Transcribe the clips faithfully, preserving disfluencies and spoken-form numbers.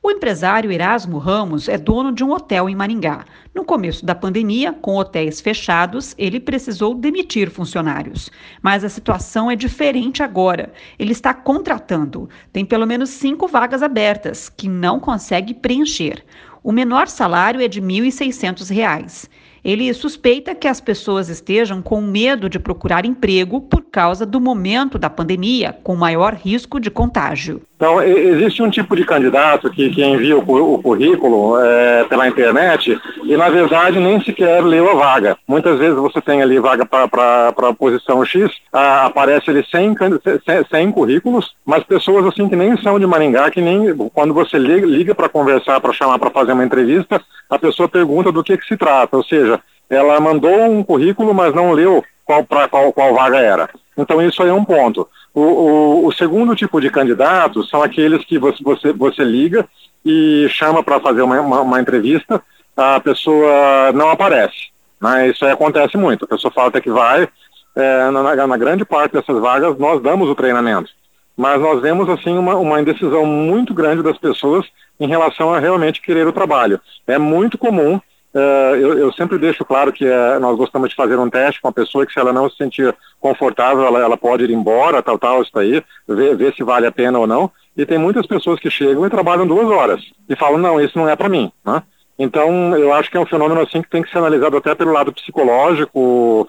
O empresário Erasmo Ramos é dono de um hotel em Maringá. No começo da pandemia, com hotéis fechados, ele precisou demitir funcionários. Mas a situação é diferente agora. Ele está contratando. Tem pelo menos cinco vagas abertas, que não consegue preencher. O menor salário é de mil e seiscentos reais. Ele suspeita que as pessoas estejam com medo de procurar emprego por causa do momento da pandemia, com maior risco de contágio. Então, existe um tipo de candidato que, que envia o, o currículo é, pela internet e, na verdade, nem sequer leu a vaga. Muitas vezes você tem ali vaga para a posição X, a, aparece ali cem, cem currículos, mas pessoas assim que nem são de Maringá, que nem quando você liga, liga para conversar, para chamar para fazer uma entrevista, a pessoa pergunta do que, que se trata, ou seja, ela mandou um currículo, mas não leu qual, para qual, qual vaga era. Então isso aí é um ponto. O, o, o segundo tipo de candidatos são aqueles que você, você, você liga e chama para fazer uma, uma, uma entrevista, a pessoa não aparece, né? Isso aí acontece muito, a pessoa fala até que vai, é, na, na grande parte dessas vagas nós damos o treinamento, mas nós vemos assim uma, uma indecisão muito grande das pessoas em relação a realmente querer o trabalho. É muito comum. Uh, eu, eu sempre deixo claro que uh, nós gostamos de fazer um teste com a pessoa, que se ela não se sentir confortável, ela, ela pode ir embora, tal, tal, isso aí, ver, ver se vale a pena ou não. E tem muitas pessoas que chegam e trabalham duas horas e falam, não, isso não é para mim, né? Então, eu acho que é um fenômeno assim que tem que ser analisado até pelo lado psicológico,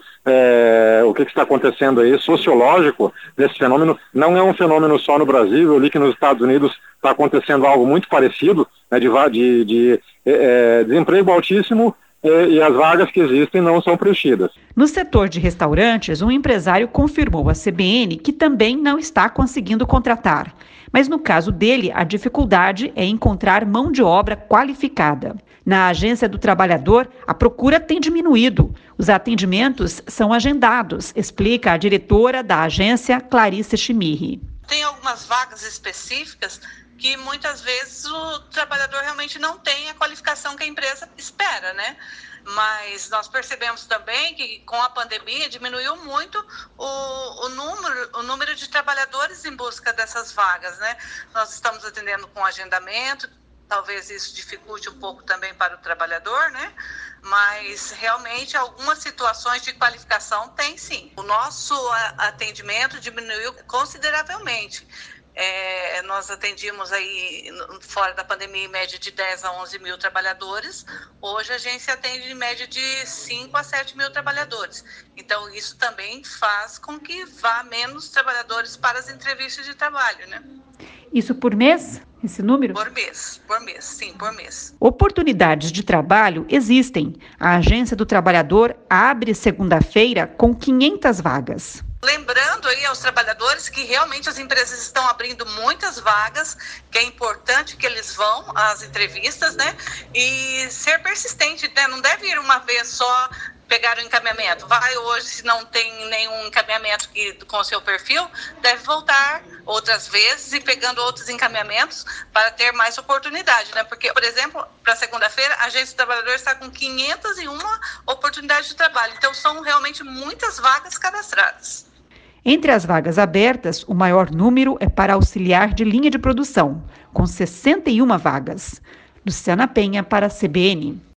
é, o que, que está acontecendo aí, sociológico desse fenômeno. Não é um fenômeno só no Brasil, eu li que nos Estados Unidos está acontecendo algo muito parecido, né, de, de, de é, desemprego altíssimo é, e as vagas que existem não são preenchidas. No setor de restaurantes, um empresário confirmou à C B N que também não está conseguindo contratar. Mas no caso dele, a dificuldade é encontrar mão de obra qualificada. Na Agência do Trabalhador, a procura tem diminuído. Os atendimentos são agendados, explica a diretora da agência, Clarice Chimirri. Tem algumas vagas específicas que muitas vezes o trabalhador realmente não tem a qualificação que a empresa espera, né? Mas nós percebemos também que com a pandemia diminuiu muito o, o, número, o número de trabalhadores em busca dessas vagas, né? Nós estamos atendendo com agendamento, talvez isso dificulte um pouco também para o trabalhador, né? Mas realmente algumas situações de qualificação tem sim. O nosso atendimento diminuiu consideravelmente. É, nós atendíamos aí, fora da pandemia, em média de dez a onze mil trabalhadores. Hoje a agência atende em média de cinco a sete mil trabalhadores. Então isso também faz com que vá menos trabalhadores para as entrevistas de trabalho, né? Isso por mês? Esse número? Por mês, por mês, sim, por mês. Oportunidades de trabalho existem. A Agência do Trabalhador abre segunda-feira com quinhentas vagas. Lembrando aí aos trabalhadores que realmente as empresas estão abrindo muitas vagas, que é importante que eles vão às entrevistas, né? E ser persistente, né? Não deve ir uma vez só pegar o encaminhamento. Vai hoje, se não tem nenhum encaminhamento que, com o seu perfil, deve voltar outras vezes e pegando outros encaminhamentos para ter mais oportunidade, né? Porque, por exemplo, para segunda-feira, a Agência do Trabalhador está com quinhentas e uma oportunidades de trabalho. Então, são realmente muitas vagas cadastradas. Entre as vagas abertas, o maior número é para auxiliar de linha de produção, com sessenta e uma vagas. Luciana Penha para a C B N.